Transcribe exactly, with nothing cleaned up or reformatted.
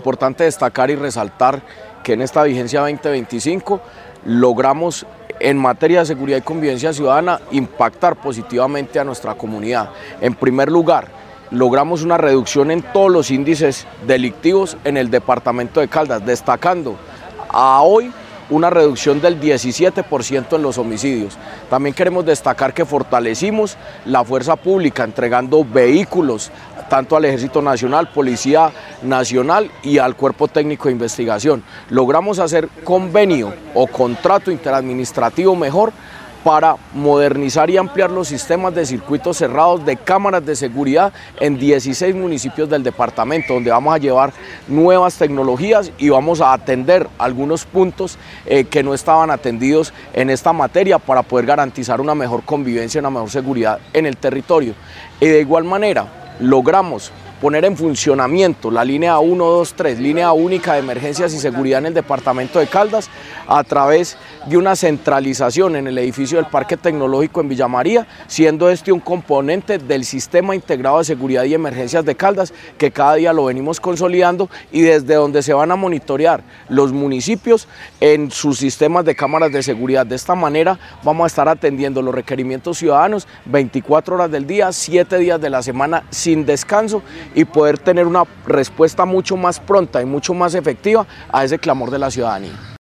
Importante destacar y resaltar que en esta vigencia veinte veinticinco logramos en materia de seguridad y convivencia ciudadana impactar positivamente a nuestra comunidad. En primer lugar, logramos una reducción en todos los índices delictivos en el departamento de Caldas, destacando a hoy una reducción del diecisiete por ciento en los homicidios. También queremos destacar que fortalecimos la fuerza pública entregando vehículos tanto al Ejército Nacional, Policía Nacional y al Cuerpo Técnico de Investigación. Logramos hacer convenio o contrato interadministrativo mejor para modernizar y ampliar los sistemas de circuitos cerrados de cámaras de seguridad en dieciséis municipios del departamento, donde vamos a llevar nuevas tecnologías y vamos a atender algunos puntos eh, que no estaban atendidos en esta materia para poder garantizar una mejor convivencia, una mejor seguridad en el territorio. Y de igual manera, logramos poner en funcionamiento la línea uno, dos, tres, línea única de emergencias y seguridad en el departamento de Caldas a través de una centralización en el edificio del Parque Tecnológico en Villa María, siendo este un componente del Sistema Integrado de Seguridad y Emergencias de Caldas, que cada día lo venimos consolidando y desde donde se van a monitorear los municipios en sus sistemas de cámaras de seguridad. De esta manera vamos a estar atendiendo los requerimientos ciudadanos veinticuatro horas del día, siete días de la semana sin descanso, y poder tener una respuesta mucho más pronta y mucho más efectiva a ese clamor de la ciudadanía.